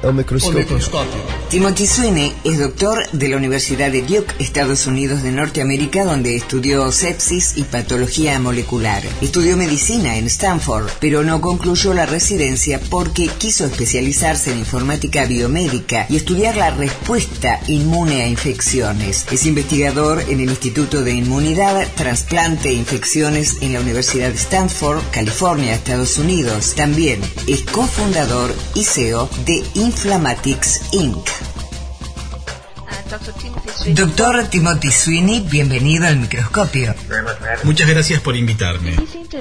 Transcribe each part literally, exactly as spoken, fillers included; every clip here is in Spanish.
El microscopio. El microscopio. Timothy Sweeney es doctor de la Universidad de Duke, Estados Unidos de Norteamérica, donde estudió sepsis y patología molecular. Estudió medicina en Stanford, pero no concluyó la residencia porque quiso especializarse en informática biomédica y estudiar la respuesta inmune a infecciones. Es investigador en el Instituto de Inmunidad, Trasplante e Infecciones en la Universidad de Stanford, California, Estados Unidos. También es cofundador y C E O de Inflamatics incorporated. Doctor Timothy Sweeney, bienvenido al microscopio. Muchas gracias por invitarme.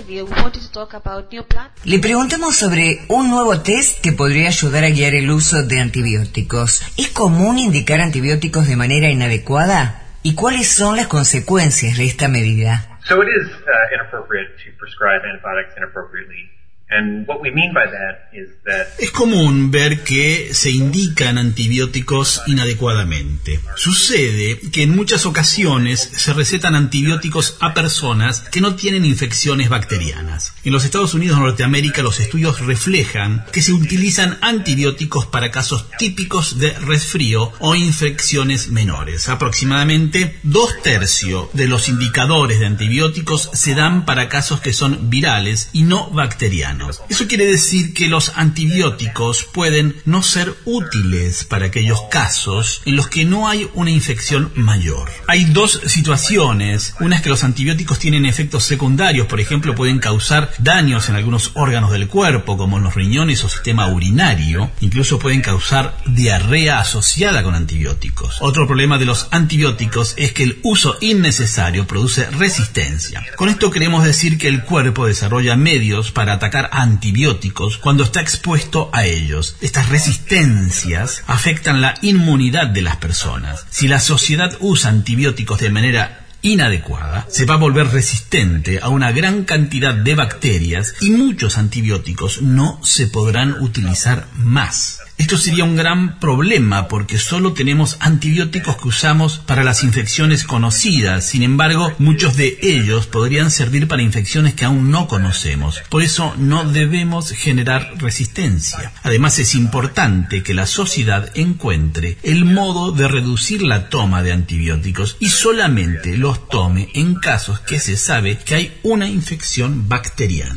Le preguntamos sobre un nuevo test que podría ayudar a guiar el uso de antibióticos. ¿Es común indicar antibióticos de manera inadecuada? ¿Y cuáles son las consecuencias de esta medida? So it is uh, inappropriate to prescribe antibiotics inappropriately. And what we mean by that is that Es común ver que se indican antibióticos inadecuadamente. Sucede que en muchas ocasiones se recetan antibióticos a personas que no tienen infecciones bacterianas. En los Estados Unidos de Norteamérica los estudios reflejan que se utilizan antibióticos para casos típicos de resfrío o infecciones menores. Aproximadamente dos tercios de los indicadores de antibióticos se dan para casos que son virales y no bacterianos. Eso quiere decir que los antibióticos pueden no ser útiles para aquellos casos en los que no hay una infección mayor. Hay dos situaciones. Una es que los antibióticos tienen efectos secundarios, por ejemplo, pueden causar daños en algunos órganos del cuerpo, como en los riñones o sistema urinario. Incluso pueden causar diarrea asociada con antibióticos. Otro problema de los antibióticos es que el uso innecesario produce resistencia. Con esto queremos decir que el cuerpo desarrolla medios para atacar antibióticos cuando está expuesto a ellos. Estas resistencias afectan la inmunidad de las personas. Si la sociedad usa antibióticos de manera inadecuada, se va a volver resistente a una gran cantidad de bacterias y muchos antibióticos no se podrán utilizar más. Esto sería un gran problema porque solo tenemos antibióticos que usamos para las infecciones conocidas. Sin embargo, muchos de ellos podrían servir para infecciones que aún no conocemos. Por eso no debemos generar resistencia. Además, es importante que la sociedad encuentre el modo de reducir la toma de antibióticos y solamente los tome en casos que se sabe que hay una infección bacteriana.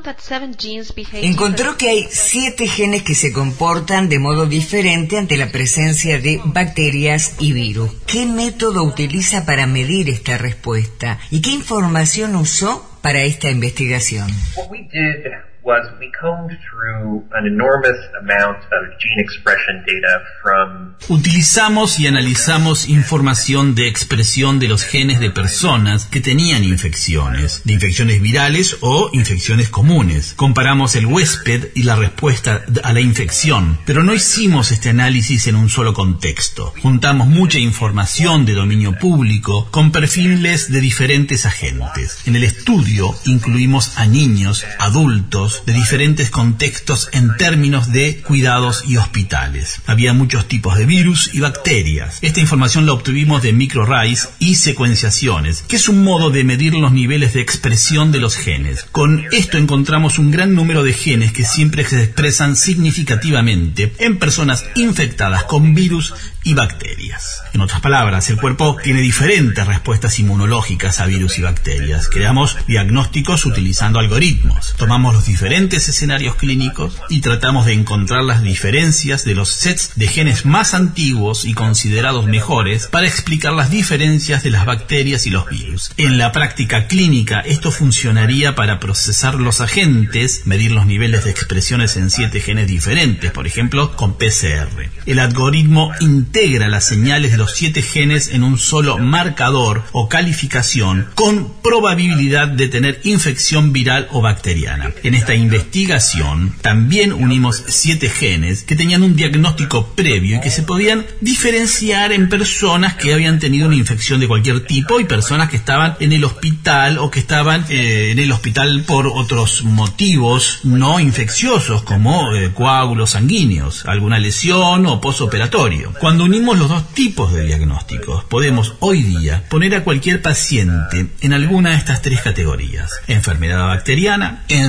Encontró que hay siete genes que se comportan de modo diferente ante la presencia de bacterias y virus. ¿Qué método utiliza para medir esta respuesta? ¿Y qué información usó para esta investigación? what we did was we combed through an enormous amount of gene expression data from Utilizamos y analizamos información de expresión de los genes de personas que tenían infecciones, de infecciones virales o infecciones comunes. Comparamos el huésped y la respuesta a la infección, pero no hicimos este análisis en un solo contexto. Juntamos mucha información de dominio público con perfiles de diferentes agentes. En el estudio incluimos a niños, adultos, de diferentes contextos en términos de cuidados y hospitales. Había muchos tipos de virus y bacterias. Esta información la obtuvimos de microarrays y secuenciaciones, que es un modo de medir los niveles de expresión de los genes. Con esto encontramos un gran número de genes que siempre se expresan significativamente en personas infectadas con virus y bacterias. En otras palabras, el cuerpo tiene diferentes respuestas inmunológicas a virus y bacterias. Creamos diagnósticos utilizando algoritmos. Tomamos los diferentes escenarios clínicos y tratamos de encontrar las diferencias de los sets de genes más antiguos y considerados mejores para explicar las diferencias de las bacterias y los virus. En la práctica clínica, esto funcionaría para procesar los agentes, medir los niveles de expresiones en siete genes diferentes, por ejemplo, con P C R. El algoritmo integra las señales de los siete genes en un solo marcador o calificación con probabilidad de tener infección viral o bacteriana. En esta investigación también unimos siete genes que tenían un diagnóstico previo y que se podían diferenciar en personas que habían tenido una infección de cualquier tipo y personas que estaban en el hospital o que estaban eh, en el hospital por otros motivos no infecciosos como eh, coágulos sanguíneos, alguna lesión o posoperatorio. Cuando unimos los dos tipos de diagnósticos, podemos hoy día poner a cualquier paciente en alguna de estas tres categorías: enfermedad bacteriana, enfermedad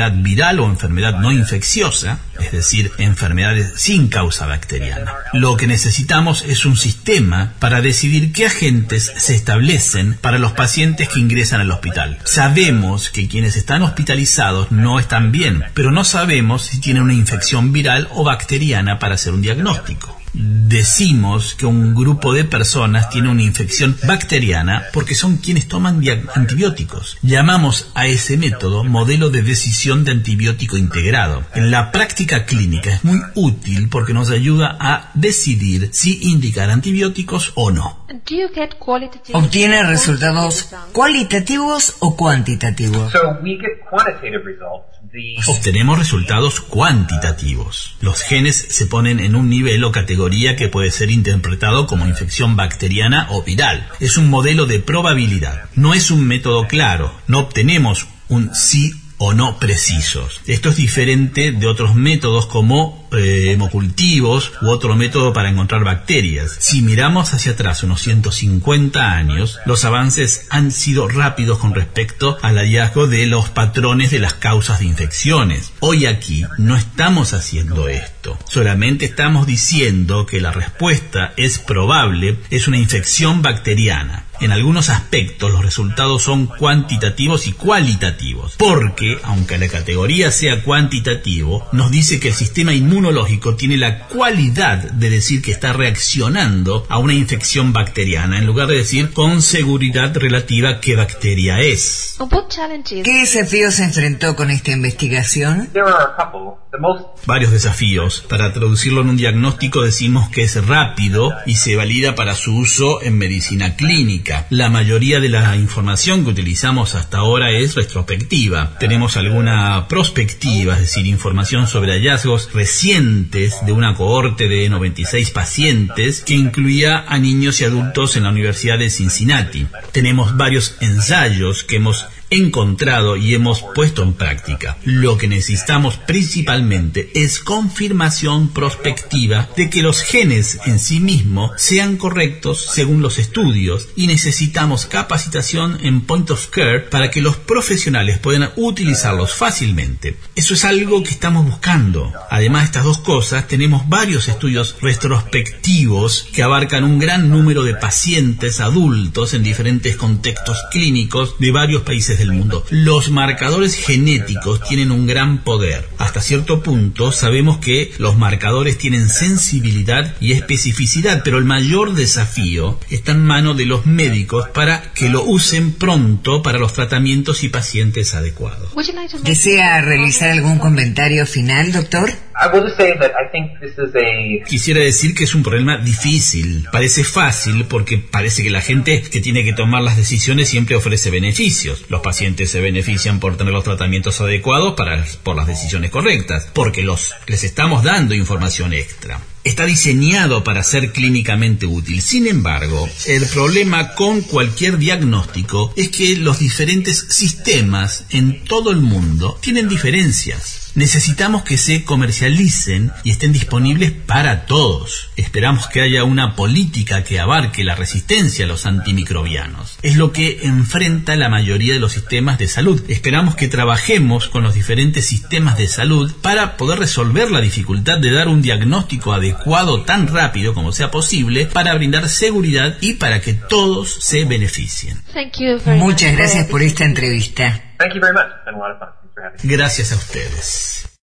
enfermedad viral o enfermedad no infecciosa, es decir, enfermedades sin causa bacteriana. Lo que necesitamos es un sistema para decidir qué agentes se establecen para los pacientes que ingresan al hospital. Sabemos que quienes están hospitalizados no están bien, pero no sabemos si tienen una infección viral o bacteriana para hacer un diagnóstico. Decimos que un grupo de personas tiene una infección bacteriana porque son quienes toman antibióticos. Llamamos a ese método modelo de decisión de antibiótico integrado. En la práctica clínica es muy útil porque nos ayuda a decidir si indicar antibióticos o no. ¿Obtiene resultados cualitativos o cuantitativos? So we get quantitative results. Obtenemos resultados cuantitativos. Los genes se ponen en un nivel o categoría que puede ser interpretado como infección bacteriana o viral. Es un modelo de probabilidad. No es un método claro. No obtenemos un sí o no precisos. Esto es diferente de otros métodos como eh, hemocultivos u otro método para encontrar bacterias. Si miramos hacia atrás unos ciento cincuenta años, los avances han sido rápidos con respecto al hallazgo de los patrones de las causas de infecciones. Hoy aquí no estamos haciendo esto. Solamente estamos diciendo que la respuesta es probable, es una infección bacteriana. En algunos aspectos los resultados son cuantitativos y cualitativos, porque, aunque la categoría sea cuantitativo, nos dice que el sistema inmunológico tiene la cualidad de decir que está reaccionando a una infección bacteriana, en lugar de decir con seguridad relativa qué bacteria es. ¿Qué desafíos se enfrentó con esta investigación? There are a couple. The most Varios desafíos. Para traducirlo en un diagnóstico decimos que es rápido y se valida para su uso en medicina clínica. La mayoría de la información que utilizamos hasta ahora es retrospectiva. Tenemos alguna prospectiva, es decir, información sobre hallazgos recientes de una cohorte de noventa y seis pacientes que incluía a niños y adultos en la Universidad de Cincinnati. Tenemos varios ensayos que hemos encontrado y hemos puesto en práctica. Lo que necesitamos principalmente es confirmación prospectiva de que los genes en sí mismos sean correctos según los estudios, y necesitamos capacitación en point of care para que los profesionales puedan utilizarlos fácilmente. Eso es algo que estamos buscando. Además de estas dos cosas, tenemos varios estudios retrospectivos que abarcan un gran número de pacientes adultos en diferentes contextos clínicos de varios países del mundo. Los marcadores genéticos tienen un gran poder. Hasta cierto punto sabemos que los marcadores tienen sensibilidad y especificidad, pero el mayor desafío está en manos de los médicos para que lo usen pronto para los tratamientos y pacientes adecuados. ¿Desea realizar algún comentario final, doctor? I will just say that I think this is a Quisiera decir que es un problema difícil. Parece fácil porque parece que la gente que tiene que tomar las decisiones siempre ofrece beneficios. Los pacientes se benefician por tener los tratamientos adecuados para, por las decisiones correctas, porque los, les estamos dando información extra. Está diseñado para ser clínicamente útil. Sin embargo, el problema con cualquier diagnóstico es que los diferentes sistemas en todo el mundo tienen diferencias. Necesitamos que se comercialicen y estén disponibles para todos. Esperamos que haya una política que abarque la resistencia a los antimicrobianos. Es lo que enfrenta la mayoría de los sistemas de salud. Esperamos que trabajemos con los diferentes sistemas de salud para poder resolver la dificultad de dar un diagnóstico adecuado tan rápido como sea posible, para brindar seguridad y para que todos se beneficien. Muchas gracias por esta entrevista. Thank you very much. It's been a lot of fun. Thanks for having me. Gracias a ustedes.